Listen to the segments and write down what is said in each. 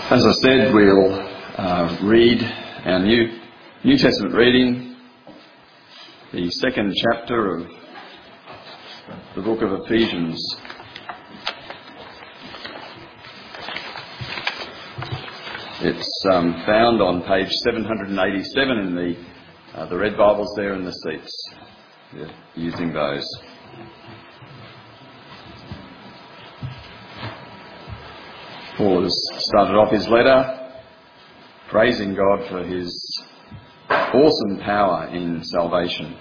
As I said, we'll read our New Testament reading, the second chapter of the book of Ephesians. It's found on page 787 in the red Bibles there in the seats. You're using those. Paul has started off his letter praising God for his awesome power in salvation.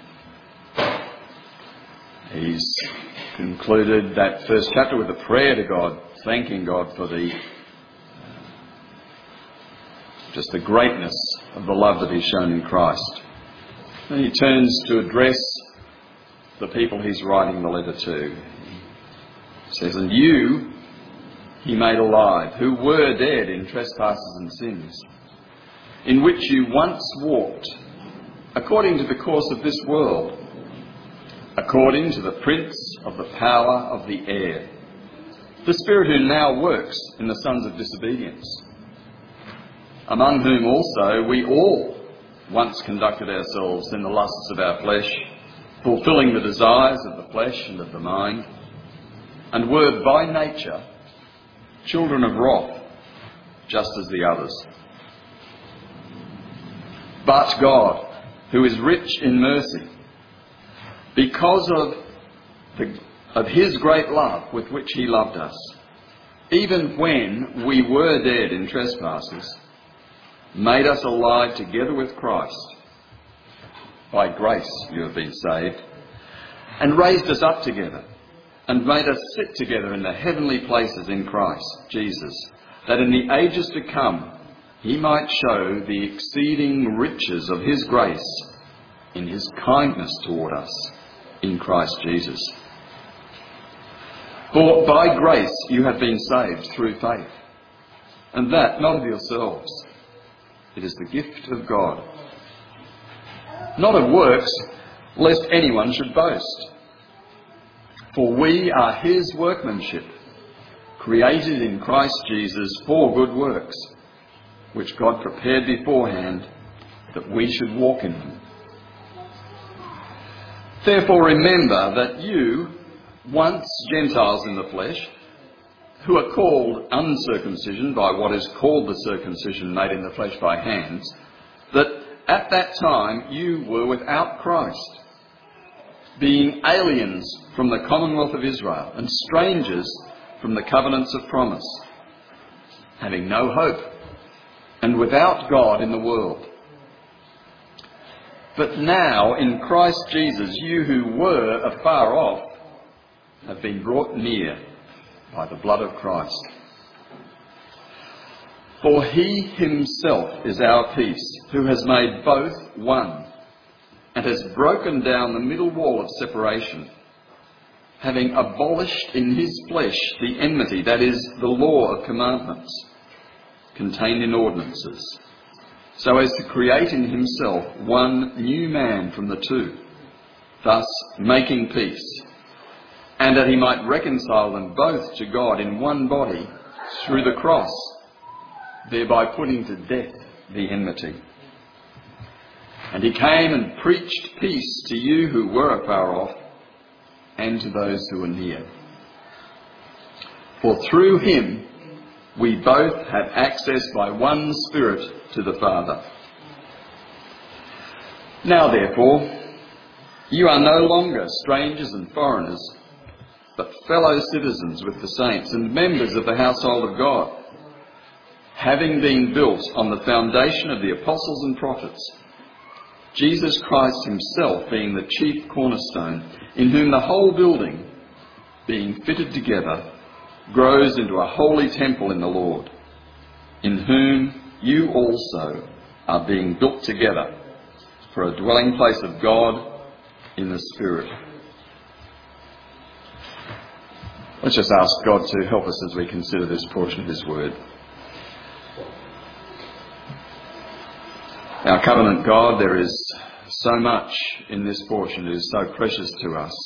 He's concluded that first chapter with a prayer to God, thanking God for the greatness of the love that he's shown in Christ. And he turns to address the people he's writing the letter to. He says, "And you he made alive, who were dead in trespasses and sins, in which you once walked, according to the course of this world, according to the prince of the power of the air, the spirit who now works in the sons of disobedience, among whom also we all once conducted ourselves in the lusts of our flesh, fulfilling the desires of the flesh and of the mind, and were by nature children of wrath, just as the others. But God, who is rich in mercy, because of his great love with which he loved us, even when we were dead in trespasses, made us alive together with Christ. By grace you have been saved, and raised us up together, and made us sit together in the heavenly places in Christ Jesus, that in the ages to come he might show the exceeding riches of his grace in his kindness toward us in Christ Jesus. For by grace you have been saved through faith, and that not of yourselves. It is the gift of God, not of works, lest anyone should boast. For we are his workmanship, created in Christ Jesus for good works, which God prepared beforehand that we should walk in them. Therefore remember that you, once Gentiles in the flesh, who are called uncircumcision by what is called the circumcision made in the flesh by hands, that at that time you were without Christ, being aliens from the commonwealth of Israel and strangers from the covenants of promise, having no hope and without God in the world. But now in Christ Jesus you who were afar off have been brought near by the blood of Christ. For he himself is our peace, who has made both one, and has broken down the middle wall of separation, having abolished in his flesh the enmity, that is, the law of commandments, contained in ordinances, so as to create in himself one new man from the two, thus making peace, and that he might reconcile them both to God in one body through the cross, thereby putting to death the enmity. And he came and preached peace to you who were afar off, and to those who were near. For through him we both have access by one Spirit to the Father. Now therefore, you are no longer strangers and foreigners, but fellow citizens with the saints and members of the household of God, having been built on the foundation of the apostles and prophets, Jesus Christ himself being the chief cornerstone, in whom the whole building, being fitted together, grows into a holy temple in the Lord, in whom you also are being built together for a dwelling place of God in the Spirit." Let's just ask God to help us as we consider this portion of his word. Our covenant God, there is so much in this portion that is so precious to us.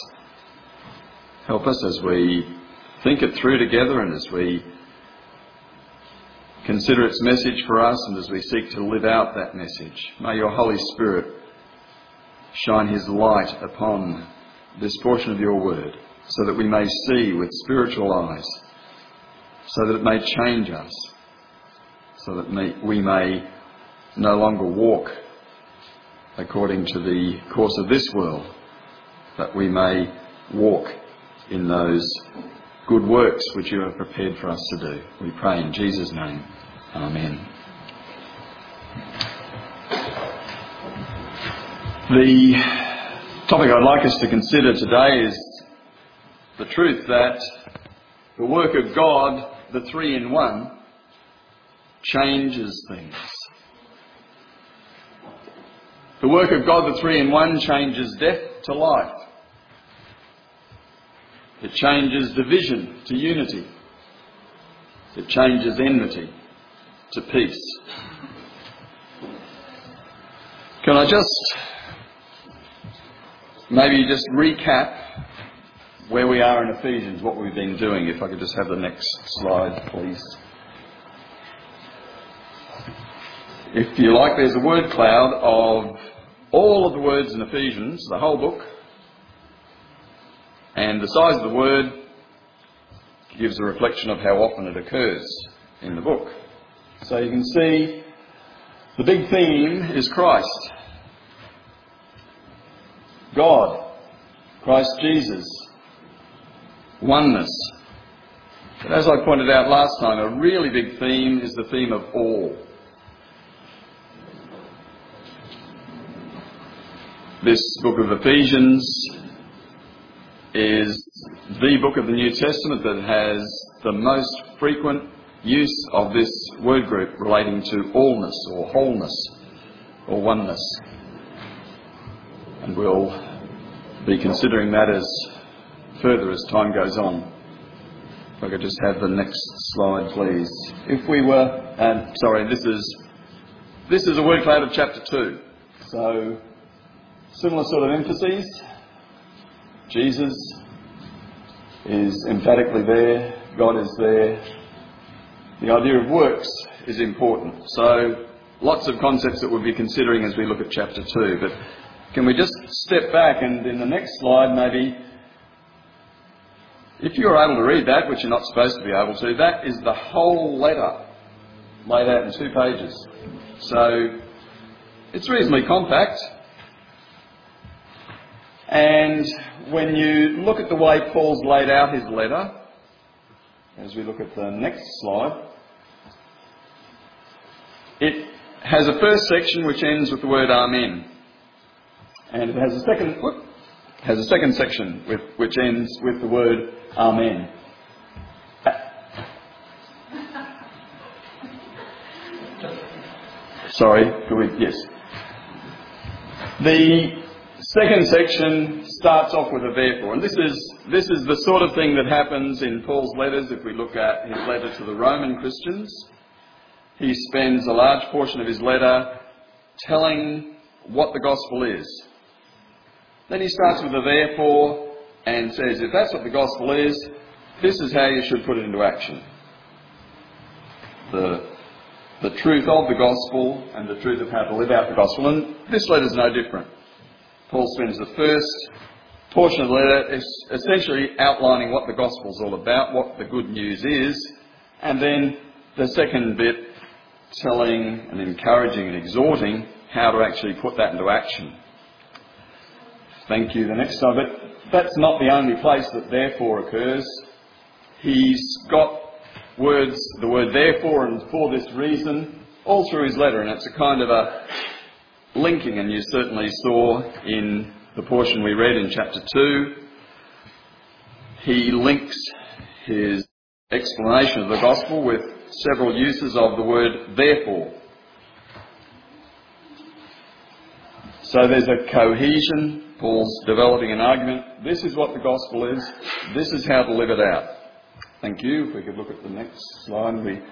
Help us as we think it through together and as we consider its message for us and as we seek to live out that message. May your Holy Spirit shine his light upon this portion of your word so that we may see with spiritual eyes, so that it may change us, so that we may no longer walk according to the course of this world, but we may walk in those good works which you have prepared for us to do. We pray in Jesus' name. Amen. The topic I'd like us to consider today is the truth that the work of God, the three-in-one, changes things. The work of God, the three-in-one, changes death to life. It changes division to unity. It changes enmity to peace. Can I maybe just recap where we are in Ephesians, what we've been doing? If I could just have the next slide, please. If you like, there's a word cloud of all of the words in Ephesians, the whole book, and the size of the word gives a reflection of how often it occurs in the book. So you can see the big theme is Christ. God, Christ Jesus, oneness. But as I pointed out last time, a really big theme is the theme of all. This book of Ephesians is the book of the New Testament that has the most frequent use of this word group relating to allness or wholeness or oneness. And we'll be considering that further as time goes on. If I could just have the next slide, please. If we were, this is a word cloud of chapter 2. So, similar sort of emphases. Jesus is emphatically there. God is there. The idea of works is important. So, lots of concepts that we'll be considering as we look at chapter 2. But can we just step back and in the next slide maybe, if you're able to read that, which you're not supposed to be able to, that is the whole letter laid out in 2 pages. So it's reasonably compact. And when you look at the way Paul's laid out his letter, as we look at the next slide, it has a first section which ends with the word Amen. And it has a second section which ends with the word Amen. Sorry, yes. The second section starts off with a therefore, and this is the sort of thing that happens in Paul's letters. If we look at his letter to the Roman Christians, he spends a large portion of his letter telling what the gospel is. Then he starts with a therefore and says, if that's what the gospel is, this is how you should put it into action. The truth of the gospel and the truth of how to live out the gospel. And this letter is no different. Paul spends the first portion of the letter essentially outlining what the gospel is all about, what the good news is, and then the second bit telling and encouraging and exhorting how to actually put that into action. Thank you. The next slide. But that's not the only place that therefore occurs. He's got words, the word therefore and for this reason, all through his letter, and it's a kind of a linking, and you certainly saw in the portion we read in chapter 2, he links his explanation of the gospel with several uses of the word therefore. So there's a cohesion. Paul's developing an argument. This is what the gospel is. This is how to live it out. Thank you. If we could look at the next slide.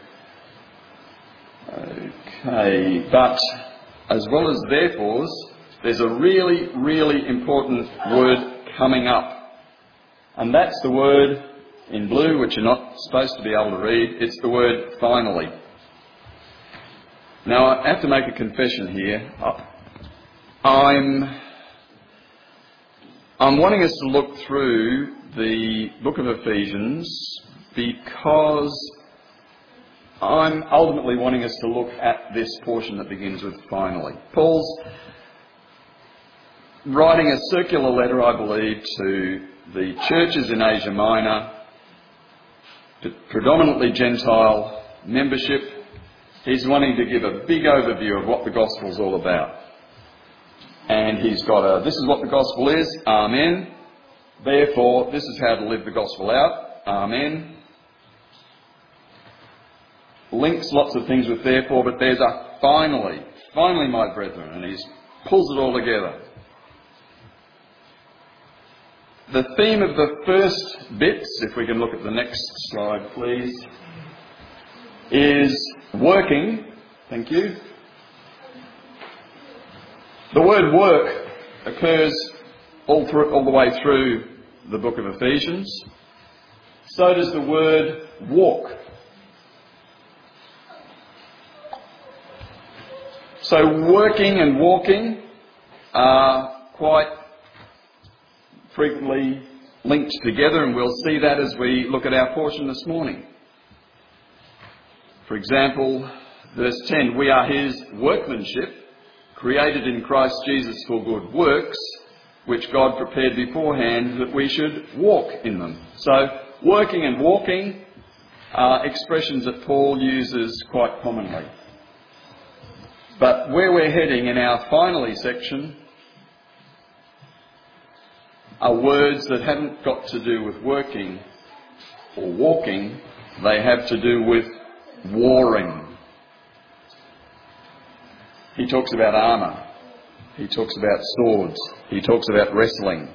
Okay. But as well as therefores, there's a really, really important word coming up. And that's the word in blue, which you're not supposed to be able to read. It's the word finally. Now, I have to make a confession here. I'm wanting us to look through the book of Ephesians because I'm ultimately wanting us to look at this portion that begins with finally. Paul's writing a circular letter, I believe, to the churches in Asia Minor, predominantly Gentile membership. He's wanting to give a big overview of what the gospel's all about. And he's got this is what the gospel is, amen. Therefore, this is how to live the gospel out, amen. Links lots of things with therefore, but there's a finally, my brethren, and he pulls it all together. The theme of the first bits, if we can look at the next slide please, is working. Thank you. The word work occurs all the way through the book of Ephesians. So does the word walk. So working and walking are quite frequently linked together, and we'll see that as we look at our portion this morning. For example, verse 10, we are his workmanship, created in Christ Jesus for good works, which God prepared beforehand that we should walk in them. So, working and walking are expressions that Paul uses quite commonly. But where we're heading in our finally section are words that haven't got to do with working or walking, they have to do with warring. He talks about armour. He talks about swords. He talks about wrestling.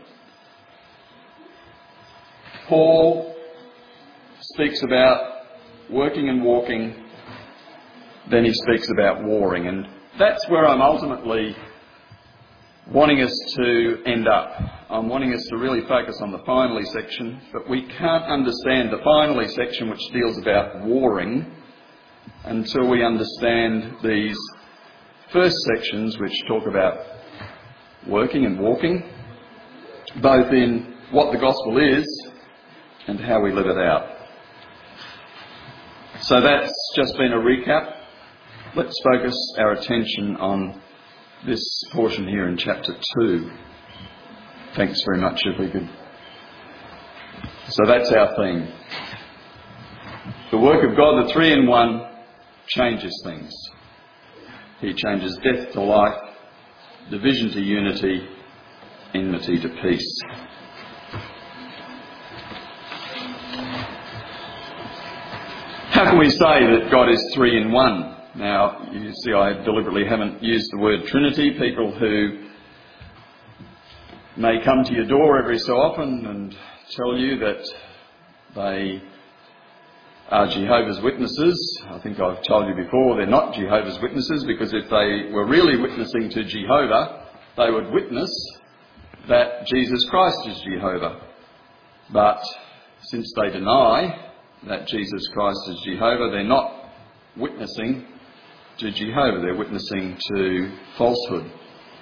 Paul speaks about working and walking, then he speaks about warring. And that's where I'm ultimately wanting us to end up. I'm wanting us to really focus on the finally section, but we can't understand the finally section which deals about warring until we understand these first sections which talk about working and walking, both in what the gospel is and how we live it out. So that's just been a recap. Let's focus our attention on this portion here in chapter 2. Thanks very much, if we could. So that's our theme. The work of God, the three in one, changes things. He changes death to life, division to unity, enmity to peace. How can we say that God is three in one? Now, you see, I deliberately haven't used the word Trinity. People who may come to your door every so often and tell you that they are Jehovah's Witnesses. I think I've told you before, they're not Jehovah's Witnesses, because if they were really witnessing to Jehovah, they would witness that Jesus Christ is Jehovah. But since they deny that Jesus Christ is Jehovah, they're not witnessing to Jehovah, they're witnessing to falsehood.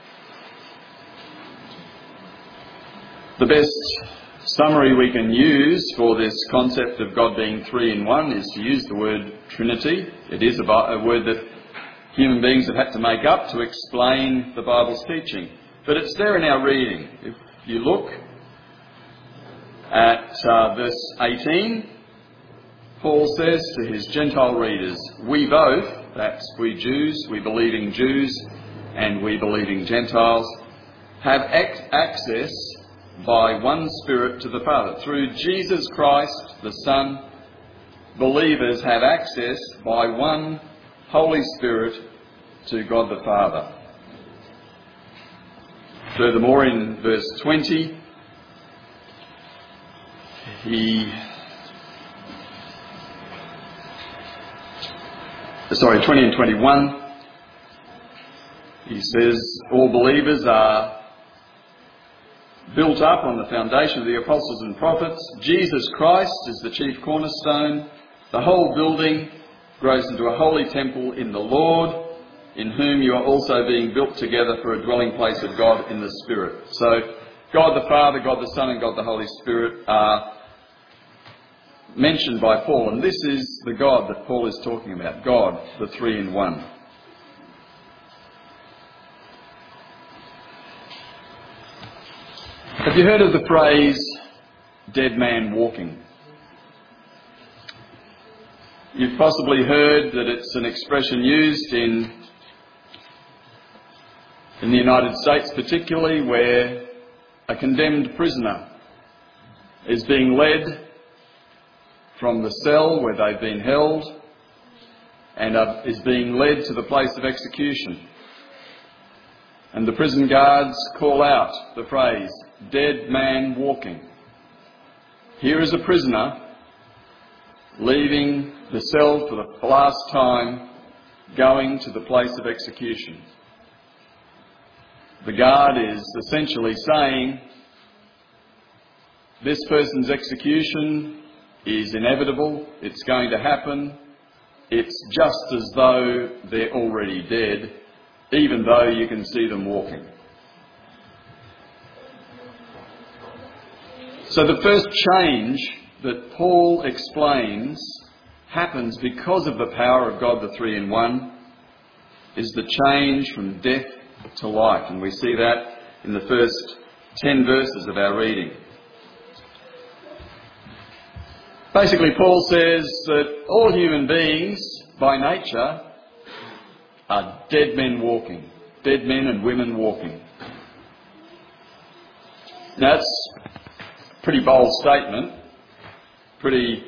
The best summary we can use for this concept of God being three in one is to use the word Trinity. It is a word that human beings have had to make up to explain the Bible's teaching. But it's there in our reading. If you look at verse 18, Paul says to his Gentile readers, we both, that's we Jews, we believing Jews and we believing Gentiles, have access by one Spirit to the Father. Through Jesus Christ, the Son, believers have access by one Holy Spirit to God the Father. Furthermore, in verse 20, 20 and 21, he says, all believers are built up on the foundation of the apostles and prophets. Jesus Christ is the chief cornerstone. The whole building grows into a holy temple in the Lord. in whom you are also being built together for a dwelling place of God in the Spirit. So God the Father, God the Son and God the Holy Spirit are mentioned by Paul, and this is the God that Paul is talking about, God, the three in one. Have you heard of the phrase, dead man walking? You've possibly heard that it's an expression used in the United States particularly, where a condemned prisoner is being led from the cell where they've been held and is being led to the place of execution. And the prison guards call out the phrase, dead man walking. Here is a prisoner leaving the cell for the last time, going to the place of execution. The guard is essentially saying, this person's execution is inevitable, it's going to happen, it's just as though they're already dead, even though you can see them walking. So the first change that Paul explains happens because of the power of God the three in one is the change from death to life. And we see that in the first 10 verses of our reading. Basically, Paul says that all human beings, by nature, are dead men walking. Dead men and women walking. Now, that's a pretty bold statement. Pretty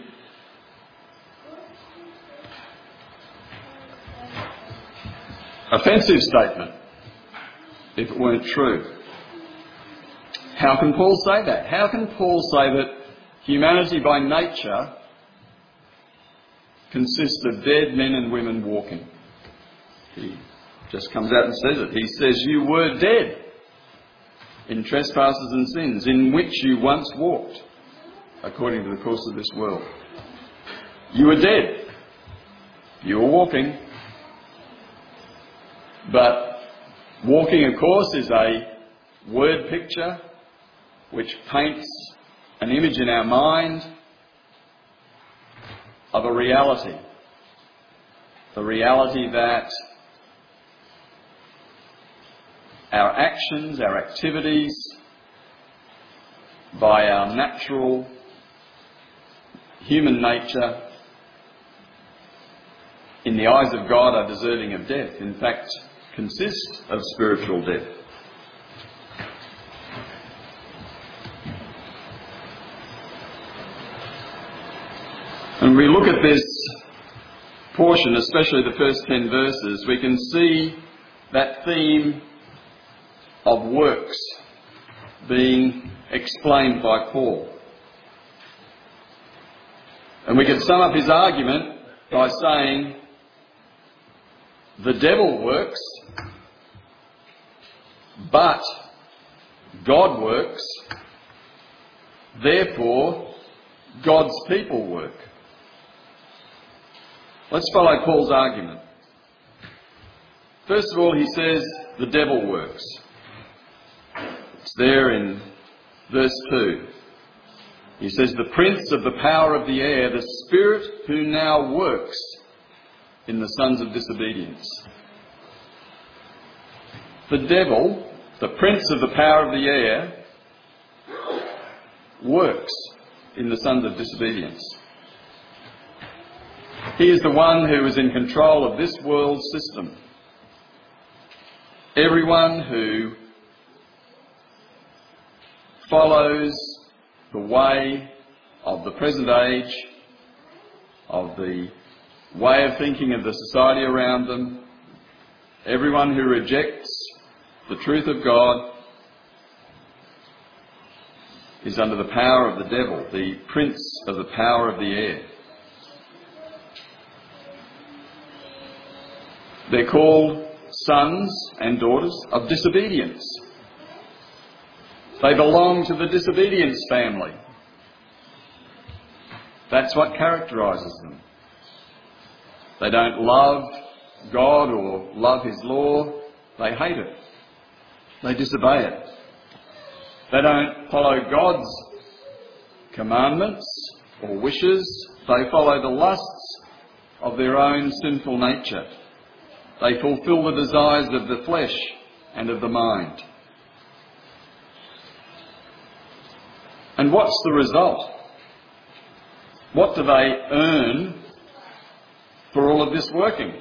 offensive statement, if it weren't true. How can Paul say that? How can Paul say that humanity by nature consists of dead men and women walking? He just comes out and says it. He says, you were dead in trespasses and sins, in which you once walked, according to the course of this world. You were dead. You were walking. But walking, of course, is a word picture which paints an image in our mind of a reality. The reality that our actions, our activities, by our natural human nature, in the eyes of God, are deserving of death. In fact, consist of spiritual death. When we look at this portion, especially the first 10 verses, we can see that theme of works being explained by Paul. And we can sum up his argument by saying, the devil works, but God works, therefore God's people work. Let's follow Paul's argument. First of all, he says the devil works. It's there in verse 2. He says, the prince of the power of the air, the spirit who now works in the sons of disobedience. The devil, the prince of the power of the air, works in the sons of disobedience. He is the one who is in control of this world system. Everyone who follows the way of the present age, of the way of thinking of the society around them, everyone who rejects the truth of God is under the power of the devil, the prince of the power of the air. They're called sons and daughters of disobedience. They belong to the disobedience family. That's what characterises them. They don't love God or love his law, they hate it. They disobey it. They don't follow God's commandments or wishes. They follow the lusts of their own sinful nature. They fulfill the desires of the flesh and of the mind. And what's the result? What do they earn for all of this working?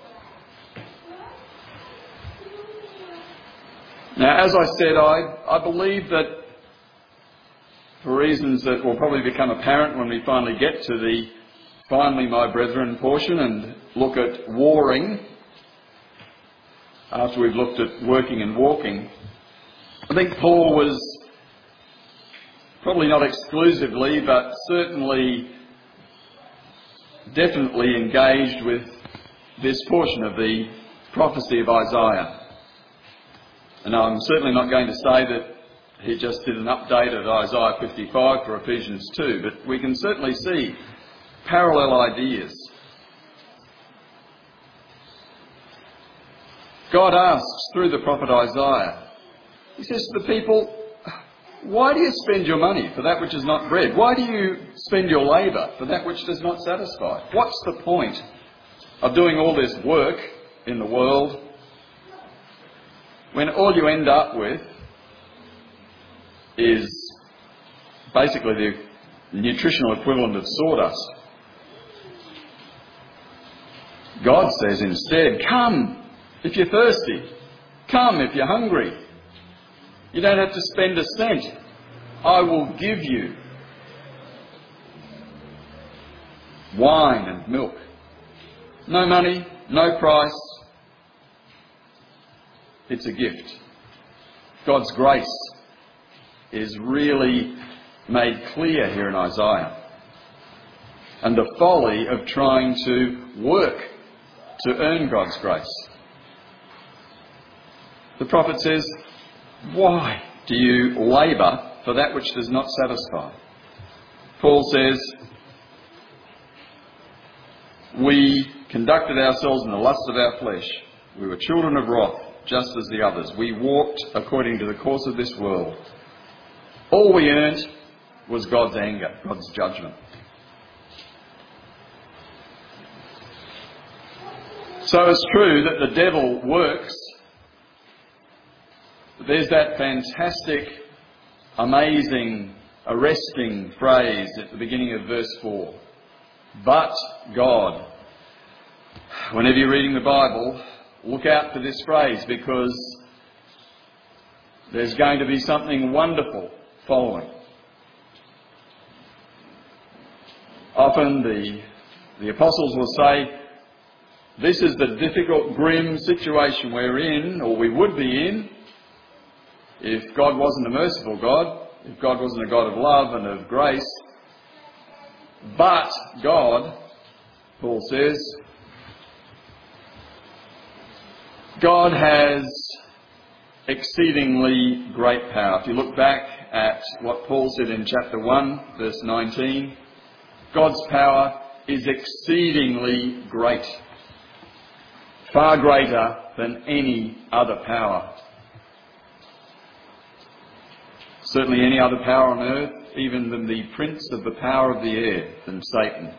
Now, as I said, I believe that for reasons that will probably become apparent when we finally get to the finally, my brethren portion and look at warring, after we've looked at working and walking, I think Paul was probably not exclusively, but certainly definitely engaged with this portion of the prophecy of Isaiah. And I'm certainly not going to say that he just did an update of Isaiah 55 for Ephesians 2, but we can certainly see parallel ideas. God asks through the prophet Isaiah, he says to the people, why do you spend your money for that which is not bread? Why do you spend your labour for that which does not satisfy? What's the point of doing all this work in the world when all you end up with is basically the nutritional equivalent of sawdust? God says instead, come if you're thirsty. Come if you're hungry. You don't have to spend a cent. I will give you wine and milk. No money, no price. It's a gift. God's grace is really made clear here in Isaiah. And the folly of trying to work to earn God's grace. The prophet says, why do you labour for that which does not satisfy? Paul says, we conducted ourselves in the lust of our flesh. We were children of wrath, just as the others. We walked according to the course of this world. All we earned was God's anger, God's judgment. So it's true that the devil works. There's that fantastic, amazing, arresting phrase at the beginning of verse 4. But God. Whenever you're reading the Bible, look out for this phrase because there's going to be something wonderful following. Often the apostles will say, this is the difficult, grim situation we're in, or we would be in, if God wasn't a merciful God, if God wasn't a God of love and of grace. But God, Paul says, God has exceedingly great power. If you look back at what Paul said in chapter 1, verse 19, God's power is exceedingly great, far greater than any other power. Certainly any other power on earth, even than the prince of the power of the air, than Satan.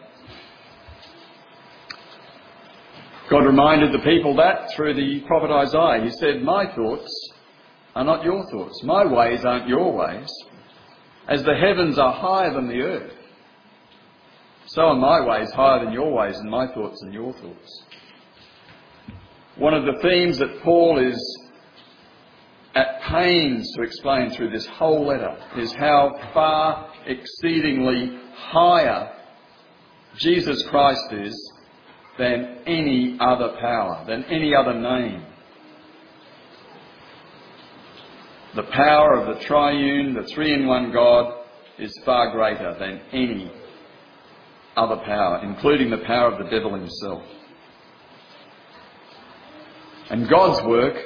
God reminded the people that through the prophet Isaiah. He said, my thoughts are not your thoughts. My ways aren't your ways. As the heavens are higher than the earth, so are my ways higher than your ways and my thoughts than your thoughts. One of the themes that Paul is at pains to explain through this whole letter is how far exceedingly higher Jesus Christ is than any other power, than any other name. The power of the triune, the three-in-one God is far greater than any other power, including the power of the devil himself. And God's work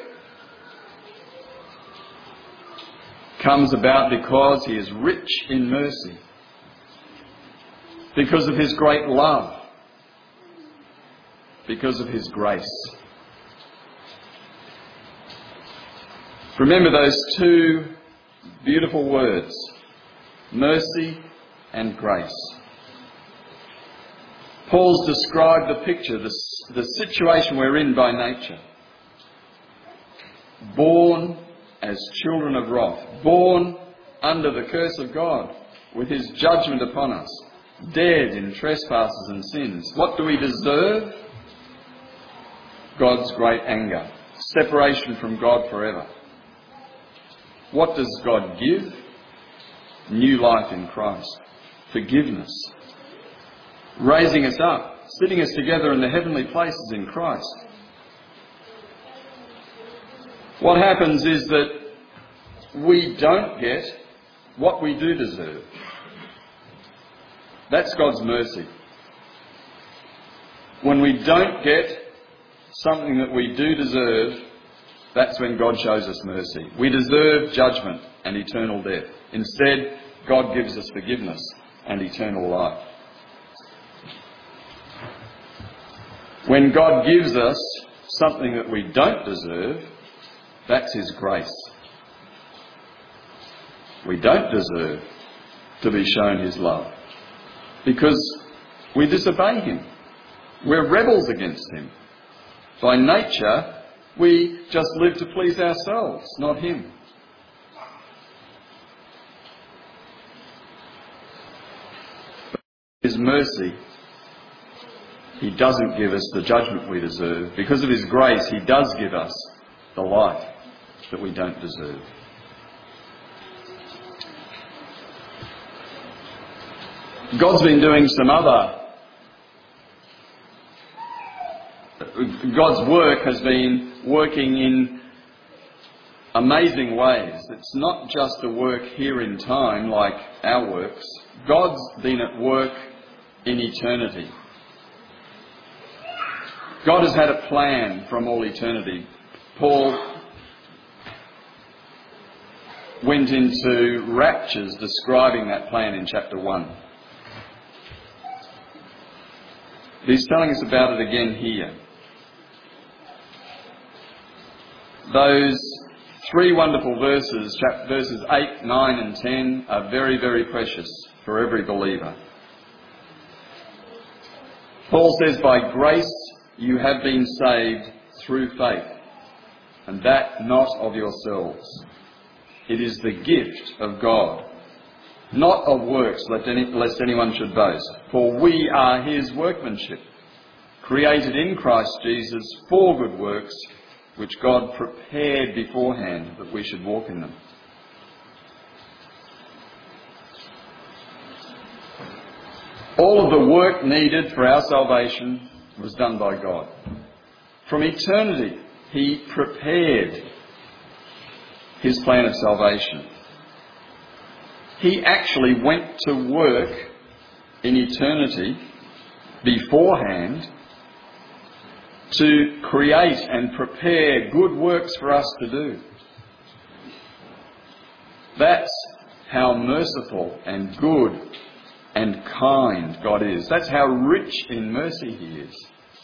comes about because he is rich in mercy, because of his great love, because of his grace. Remember those two beautiful words, mercy and grace. Paul's described the picture, the situation we're in by nature. Born as children of wrath, born under the curse of God, with his judgment upon us, dead in trespasses and sins. What do we deserve? God's great anger, separation from God forever. What does God give? New life in Christ, forgiveness, raising us up, sitting us together in the heavenly places in Christ. What happens is that we don't get what we do deserve. That's God's mercy. When we don't get something that we do deserve, that's when God shows us mercy. We deserve judgment and eternal death. Instead, God gives us forgiveness and eternal life. When God gives us something that we don't deserve, that's his grace. We don't deserve to be shown his love because we disobey him. We're rebels against him. By nature, we just live to please ourselves, not him. But his mercy, he doesn't give us the judgment we deserve. Because of his grace, he does give us the life that we don't deserve. God's been doing some other... God's work has been working in amazing ways. It's not just a work here in time like our works. God's been at work in eternity. God has had a plan from all eternity. Paul went into raptures describing that plan in chapter 1. He's telling us about it again here. Those three wonderful verses, verses 8, 9 and 10, are very, very precious for every believer. Paul says, by grace you have been saved through faith, and that not of yourselves. It is the gift of God, not of works, lest anyone should boast. For we are his workmanship, created in Christ Jesus for good works, which God prepared beforehand that we should walk in them. All of the work needed for our salvation was done by God. From eternity, he prepared his plan of salvation. He actually went to work in eternity beforehand to create and prepare good works for us to do. That's how merciful and good and kind God is. That's how rich in mercy he is.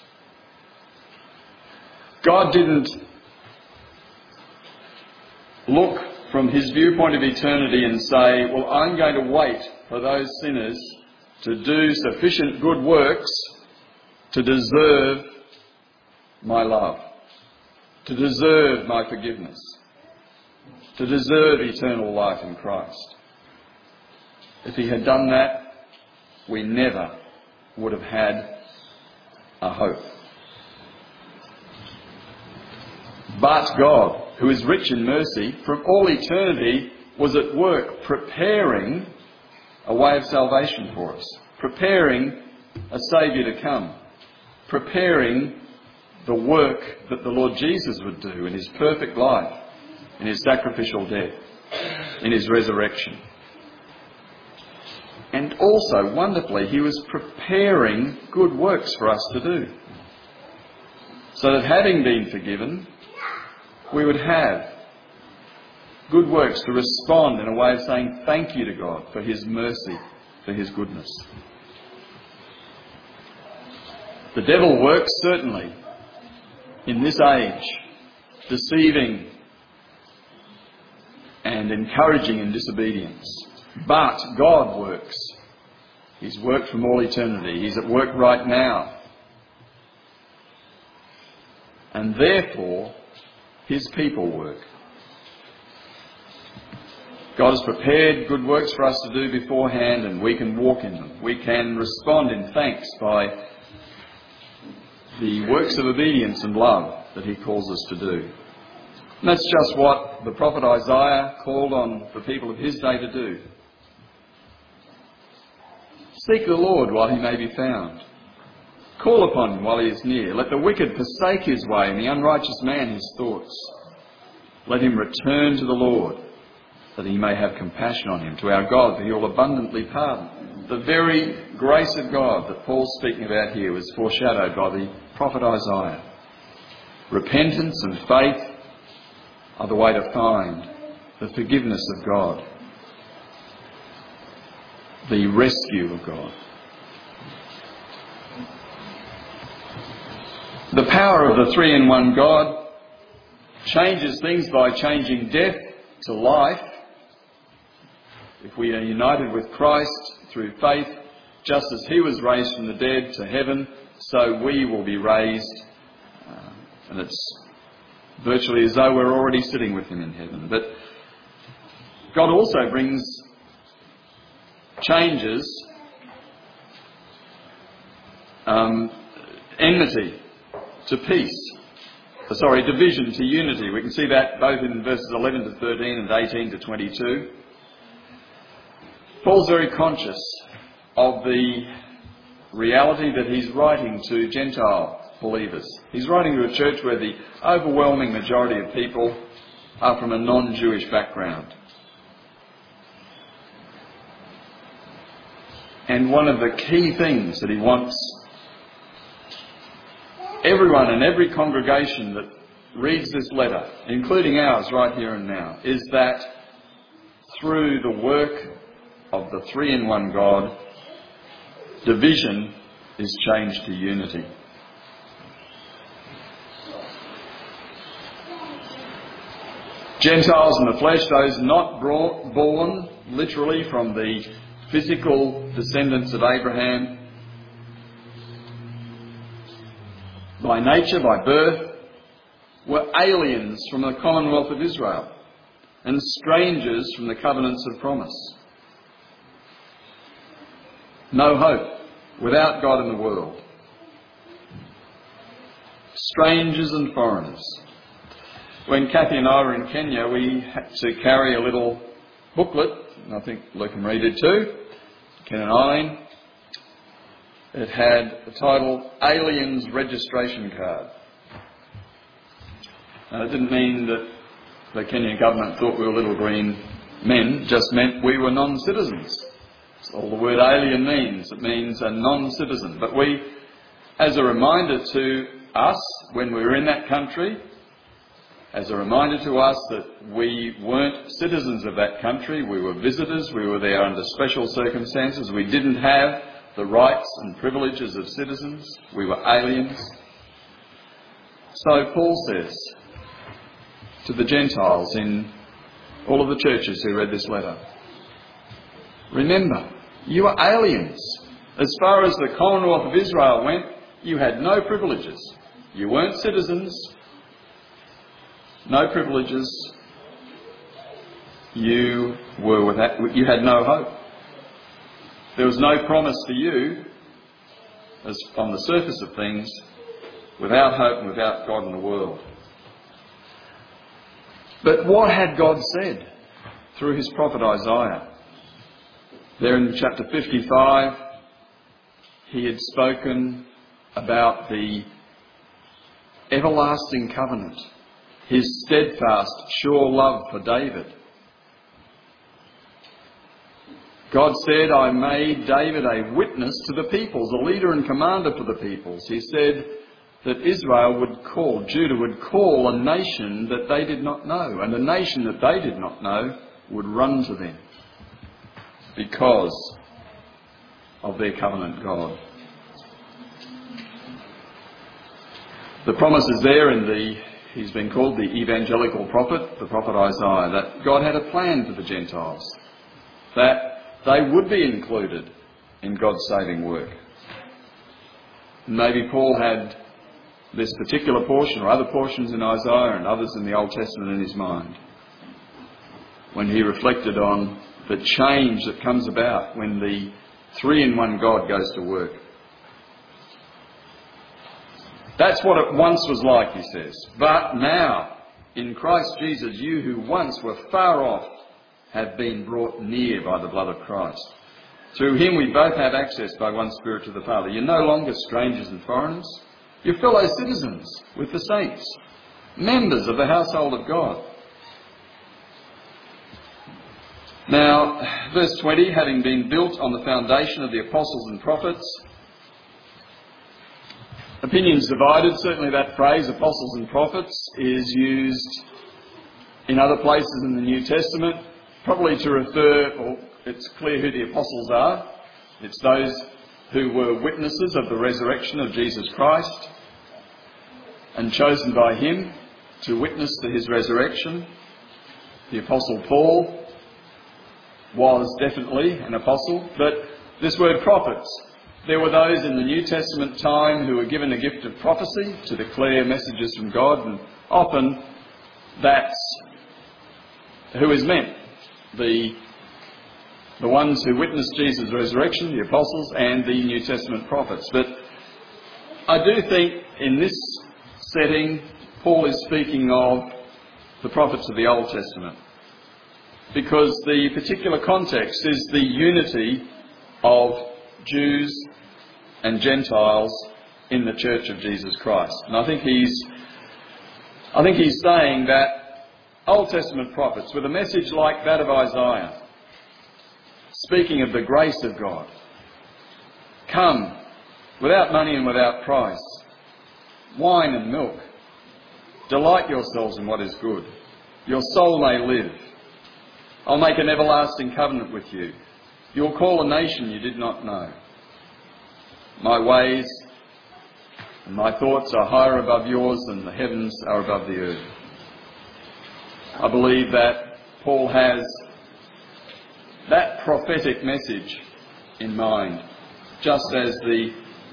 God didn't look from his viewpoint of eternity and say, well, I'm going to wait for those sinners to do sufficient good works to deserve my love, to deserve my forgiveness, to deserve eternal life in Christ. If he had done that, we never would have had a hope. But God, who is rich in mercy, from all eternity was at work preparing a way of salvation for us, preparing a Saviour to come, preparing the work that the Lord Jesus would do in his perfect life, in his sacrificial death, in his resurrection. And also, wonderfully, he was preparing good works for us to do. So that having been forgiven, we would have good works to respond in a way of saying thank you to God for his mercy, for his goodness. The devil works certainly in this age, deceiving and encouraging in disobedience. But God works. He's worked from all eternity. He's at work right now. And therefore, his people work. God has prepared good works for us to do beforehand, and we can walk in them. We can respond in thanks by the works of obedience and love that he calls us to do. And that's just what the prophet Isaiah called on the people of his day to do. Seek the Lord while he may be found. Call upon him while he is near. Let the wicked forsake his way and the unrighteous man his thoughts. Let him return to the Lord, that he may have compassion on him, to our God, for he will abundantly pardon. The very grace of God that Paul's speaking about here was foreshadowed by the prophet Isaiah. Repentance and faith are the way to find the forgiveness of God, the rescue of God. The power of the three-in-one God changes things by changing death to life. If we are united with Christ through faith, just as he was raised from the dead to heaven, so we will be raised. And it's virtually as though we're already sitting with him in heaven. But God also brings changes, enmity to peace. Division to unity. We can see that both in verses 11 to 13 and 18 to 22. Paul's very conscious of the reality that he's writing to Gentile believers. He's writing to a church where the overwhelming majority of people are from a non-Jewish background. And one of the key things that he wants everyone in every congregation that reads this letter, including ours right here and now, is that through the work of the three-in-one God, division is changed to unity. Gentiles in the flesh, those not born literally from the physical descendants of Abraham, by nature, by birth, were aliens from the commonwealth of Israel and strangers from the covenants of promise. No hope, without God in the world. Strangers and foreigners. When Kathy and I were in Kenya, we had to carry a little booklet, and I think Luke and Marie did too, Ken and Eileen. It had the title, Aliens Registration Card. And it didn't mean that the Kenyan government thought we were little green men, it just meant we were non-citizens. That's all the word alien means. It means a non-citizen. But we, as a reminder to us when we were in that country, as a reminder to us that we weren't citizens of that country, we were visitors, we were there under special circumstances, we didn't have the rights and privileges of citizens, we were aliens. So Paul says to the Gentiles in all of the churches who read this letter, remember, you are aliens. As far as the commonwealth of Israel went, you had no privileges. You weren't citizens, no privileges. You had no hope. There was no promise for you, as on the surface of things, without hope and without God in the world. But what had God said through his prophet Isaiah? There in chapter 55, he had spoken about the everlasting covenant, his steadfast, sure love for David. God said, I made David a witness to the peoples, a leader and commander for the peoples. He said that Judah would call a nation that they did not know, and a nation that they did not know would run to them because of their covenant God. The promise is there he's been called the evangelical prophet, the prophet Isaiah, that God had a plan for the Gentiles, that they would be included in God's saving work. Maybe Paul had this particular portion or other portions in Isaiah and others in the Old Testament in his mind when he reflected on the change that comes about when the three-in-one God goes to work. That's what it once was like, he says. But now, in Christ Jesus, you who once were far off have been brought near by the blood of Christ. Through him we both have access by one Spirit to the Father. You're no longer strangers and foreigners. You're fellow citizens with the saints, members of the household of God. Now, verse 20, having been built on the foundation of the apostles and prophets. Opinions divided. Certainly that phrase, apostles and prophets, is used in other places in the New Testament, probably to refer, or it's clear who the apostles are. It's those who were witnesses of the resurrection of Jesus Christ and chosen by him to witness to his resurrection. The Apostle Paul was definitely an apostle, but this word prophets, there were those in the New Testament time who were given a gift of prophecy to declare messages from God, and often that's who is meant. The ones who witnessed Jesus' resurrection, the apostles, and the New Testament prophets. But I do think in this setting, Paul is speaking of the prophets of the Old Testament, because the particular context is the unity of Jews and Gentiles in the Church of Jesus Christ. And I think he's saying that Old Testament prophets, with a message like that of Isaiah, speaking of the grace of God, come without money and without price, wine and milk, delight yourselves in what is good, your soul may live. I'll make an everlasting covenant with you. You'll call a nation you did not know. My ways and my thoughts are higher above yours than the heavens are above the earth. I believe that Paul has that prophetic message in mind, just as the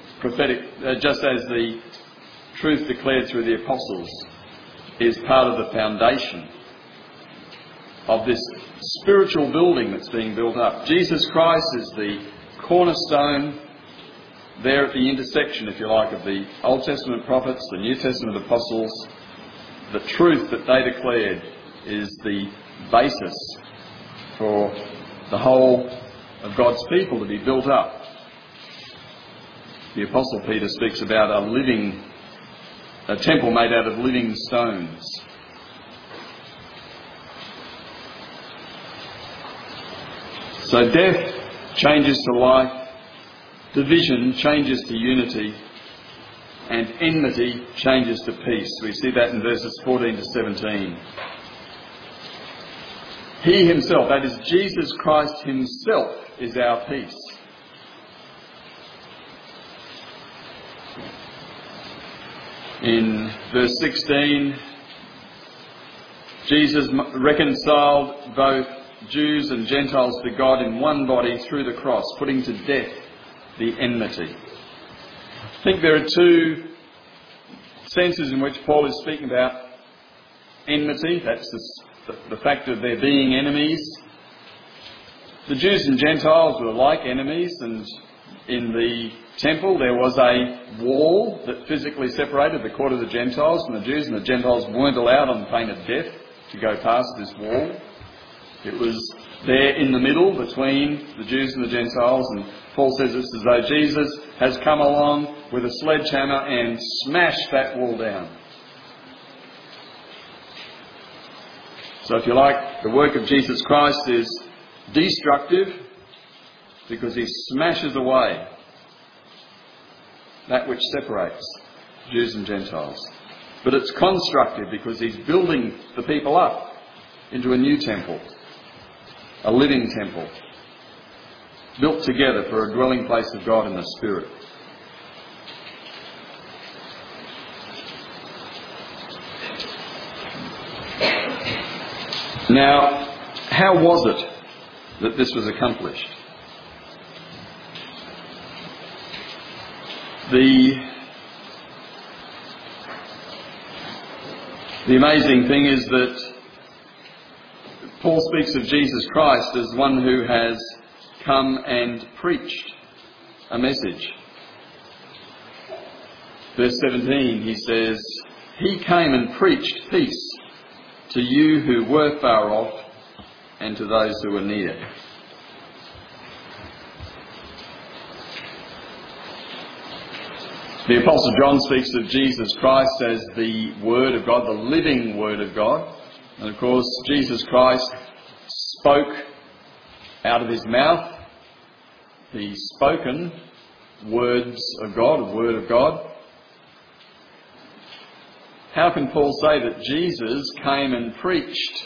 truth declared through the apostles is part of the foundation of this spiritual building that's being built up. Jesus Christ is the cornerstone there at the intersection, if you like, of the Old Testament prophets, the New Testament apostles. The truth that they declared is the basis for the whole of God's people to be built up. The Apostle Peter speaks about a temple made out of living stones. So death changes to life, division changes to unity, and enmity changes to peace. We see that in verses 14 to 17. He himself, that is Jesus Christ himself, is our peace. In verse 16, Jesus reconciled both Jews and Gentiles to God in one body through the cross, putting to death the enmity. I think there are two senses in which Paul is speaking about enmity. That's the fact of there being enemies. The Jews and Gentiles were like enemies, and in the temple there was a wall that physically separated the court of the Gentiles from the Jews, and the Gentiles weren't allowed on pain of death to go past this wall. It was there in the middle between the Jews and the Gentiles, and Paul says it's as though Jesus has come along with a sledgehammer and smashed that wall down. So if you like, the work of Jesus Christ is destructive because he smashes away that which separates Jews and Gentiles. But it's constructive because he's building the people up into a new temple, a living temple, built together for a dwelling place of God in the Spirit. Now, how was it that this was accomplished? The amazing thing is that Paul speaks of Jesus Christ as one who has come and preached a message. Verse 17, he says, "He came and preached peace to you who were far off and to those who were near." The Apostle John speaks of Jesus Christ as the Word of God, the living Word of God. And of course, Jesus Christ spoke out of his mouth the spoken words of God, the Word of God. How can Paul say that Jesus came and preached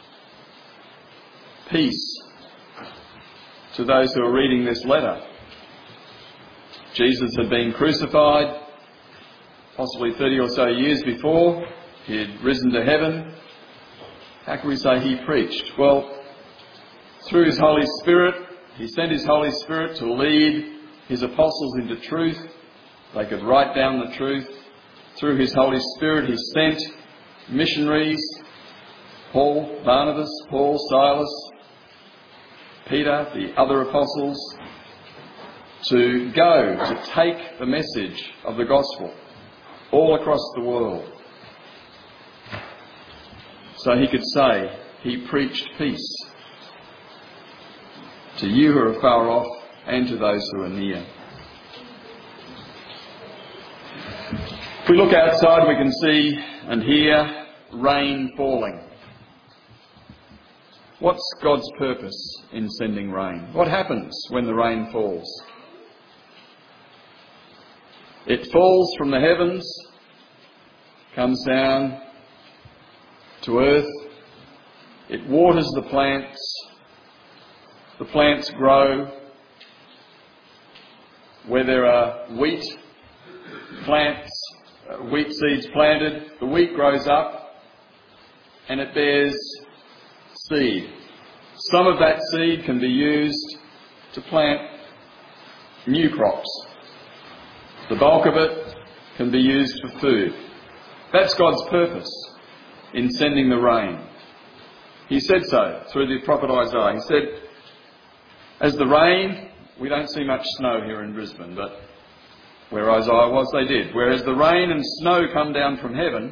peace to those who are reading this letter? Jesus had been crucified possibly 30 or so years before. He had risen to heaven. How can we say he preached? Well, through his Holy Spirit, he sent his Holy Spirit to lead his apostles into truth. They could write down the truth. Through his Holy Spirit, he sent missionaries, Paul, Barnabas, Paul, Silas, Peter, the other apostles, to go, to take the message of the gospel all across the world. So he could say, he preached peace to you who are far off and to those who are near. If we look outside, we can see and hear rain falling. What's God's purpose in sending rain? What happens when the rain falls? It falls from the heavens, comes down to earth. It waters the plants. The plants grow. Where there are wheat seeds planted, the wheat grows up and it bears seed. Some of that seed can be used to plant new crops. The bulk of it can be used for food. That's God's purpose in sending the rain. He said so through the prophet Isaiah. He said, as the rain, we don't see much snow here in Brisbane, but where Isaiah was, they did. Whereas the rain and snow come down from heaven,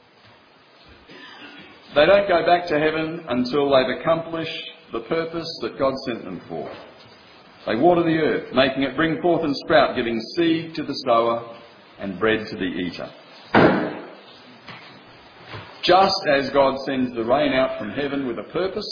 they don't go back to heaven until they've accomplished the purpose that God sent them for. They water the earth, making it bring forth and sprout, giving seed to the sower and bread to the eater. Just as God sends the rain out from heaven with a purpose,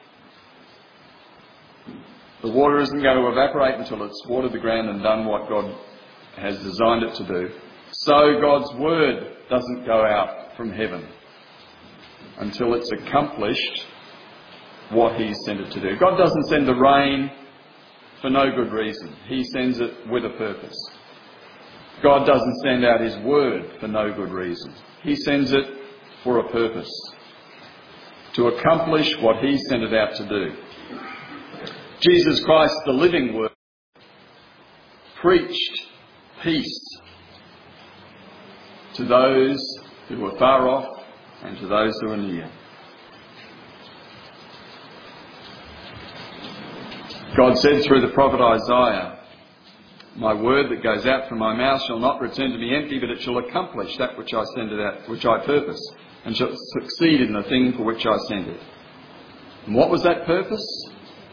the water isn't going to evaporate until it's watered the ground and done what God has designed it to do. So God's word doesn't go out from heaven until it's accomplished what he sent it to do. God doesn't send the rain for no good reason. He sends it with a purpose. God doesn't send out his word for no good reason. He sends it for a purpose, to accomplish what he sent it out to do. Jesus Christ, the living word, preached peace to those who were far off and to those who are near. God said through the prophet Isaiah, "My word that goes out from my mouth shall not return to me empty, but it shall accomplish that which I send it out, which I purpose, and shall succeed in the thing for which I send it." And what was that purpose?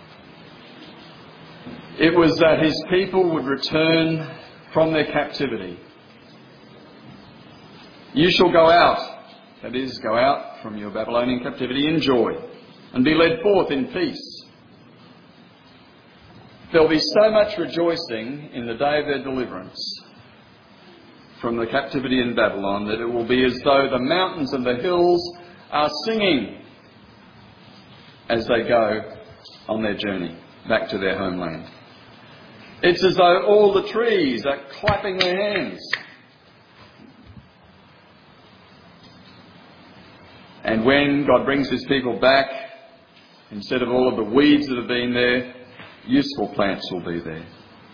It was that his people would return from their captivity. You shall go out, that is, go out from your Babylonian captivity in joy, and be led forth in peace. There'll be so much rejoicing in the day of their deliverance from the captivity in Babylon that it will be as though the mountains and the hills are singing as they go on their journey back to their homeland. It's as though all the trees are clapping their hands. And when God brings his people back Instead of all of the weeds that have been there, useful plants will be there.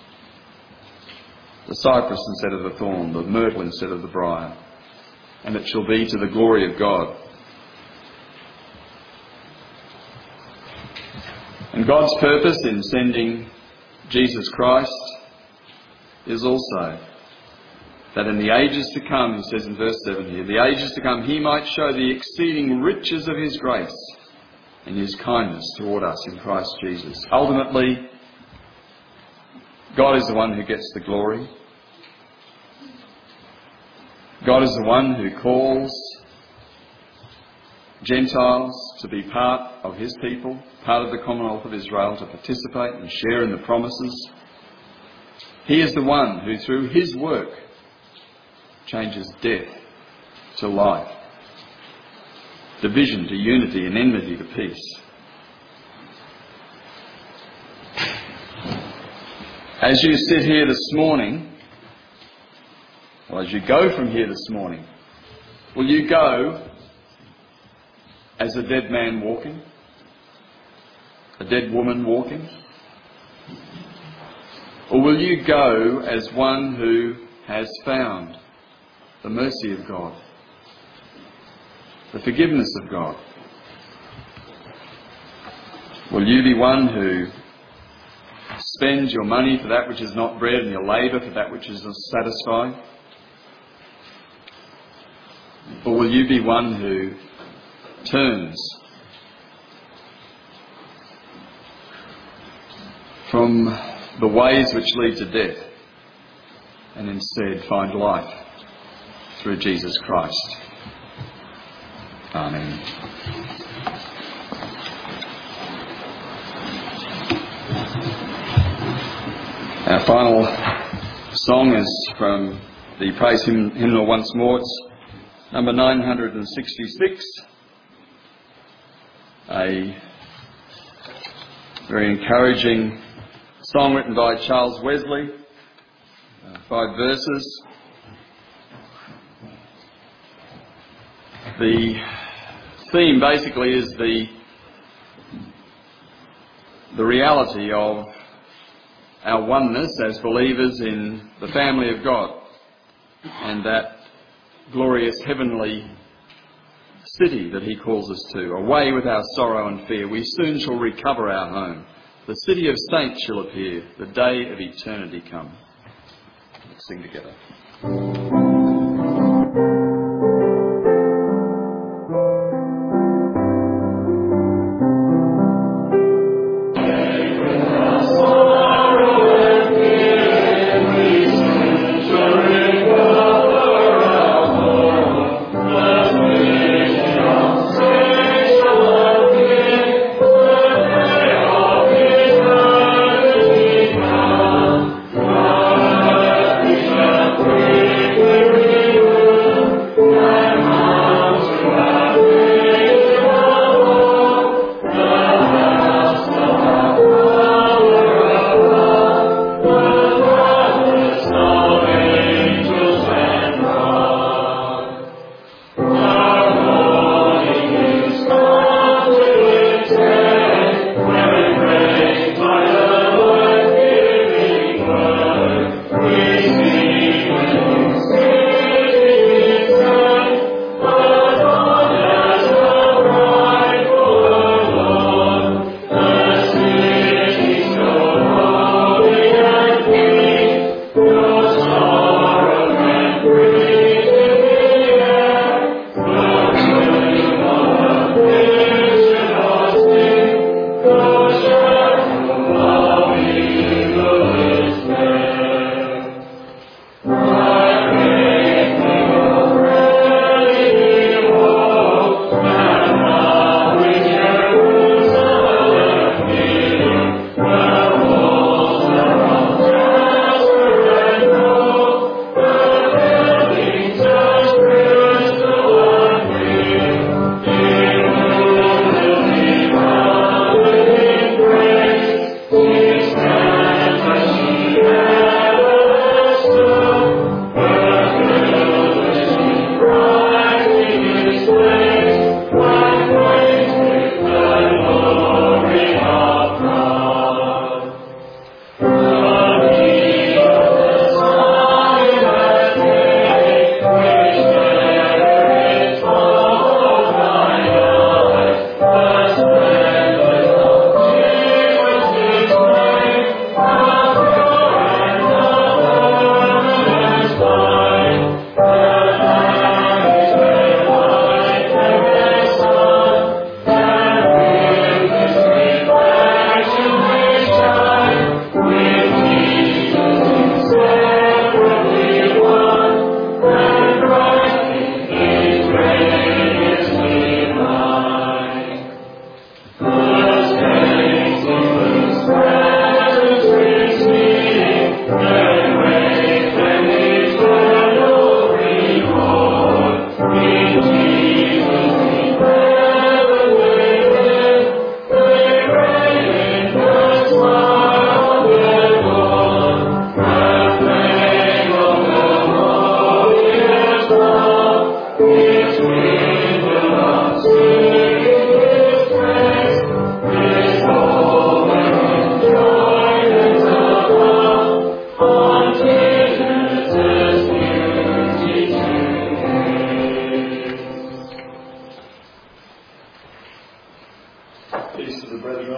The cypress instead of the thorn, the myrtle instead of the briar. And it shall be to the glory of God. And God's purpose in sending Jesus Christ is also that in the ages to come, he says in verse 7 here, the ages to come, he might show the exceeding riches of his grace and his kindness toward us in Christ Jesus. Ultimately, God is the one who gets the glory. God is the one who calls Gentiles to be part of his people, part of the Commonwealth of Israel, to participate and share in the promises. He is the one who, through his work, changes death to life, division to unity, and enmity to peace. As you sit here this morning, or as you go from here this morning, will you go as a dead man walking? A dead woman walking? Or will you go as one who has found the mercy of God, the forgiveness of God? Will you be one who spends your money for that which is not bread and your labour for that which is not satisfying? Or will you be one who turns from the ways which lead to death and instead find life through Jesus Christ? Amen. Our final song is from the praise hymnal once more. It's number 966. A very encouraging song written by Charles Wesley. 5 verses. The theme basically is the reality of our oneness as believers in the family of God, and that glorious heavenly city that he calls us to. Away with our sorrow and fear, we soon shall recover our home. The city of saints shall appear, the day of eternity come. Let's sing together. Thank you.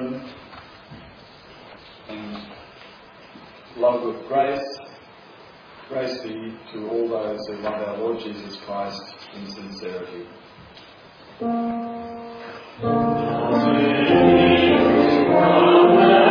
brethren, and love with grace. Grace be to all those who love our Lord Jesus Christ in sincerity. Amen.